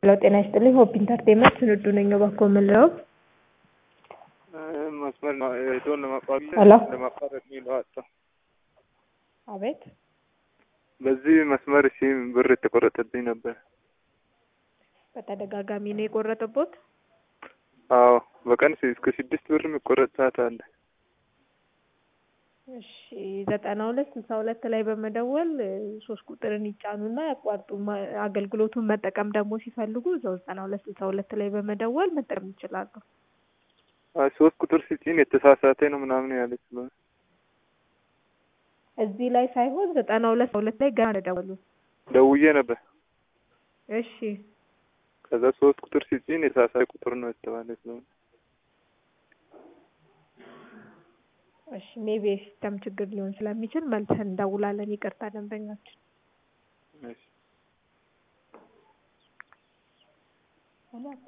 ጤና ይስጥልኝ ሆፕ ኢንተርቴይንመንት ስንዱ ነኝ ባኮ ምለው መስመር ነው የዶን ለማቋረጥ ሚሏጣ አቤት በዚህ መስመር እሺ ብር ተቆረጠብኝ ነበር በተደጋጋሚ ነው የቆረጠቦት አዎ በቀን እስከ 6 ብር የሚቆረጥ ሰዓት አለ እሺ 9262 ላይ በመደወል 3 ቁጥርን ይጫኑና ያቋርጡ አገልግሎቱን መጠቀም ደግሞ ሲፈልጉ 9262 ላይ በመደወል መጠቀም ይችላሉ 3 ቁጥር ሲጭን የተሳሳተ ነው ምናምን ያለች ነው እዚህ ላይ ሳይሆን 9262 ላይ ጋር ደውዬ ነበር እሺ ከዛ 3 ቁጥር ሲጭን የተሳሳተ ቁጥር ነው የተባለው ነው እሺ ሜቢ ሲስተም ችግር ሊሆን ስለሚችል መልሰን እንደውላለን ይቅርታ ደንበኛችን እሺ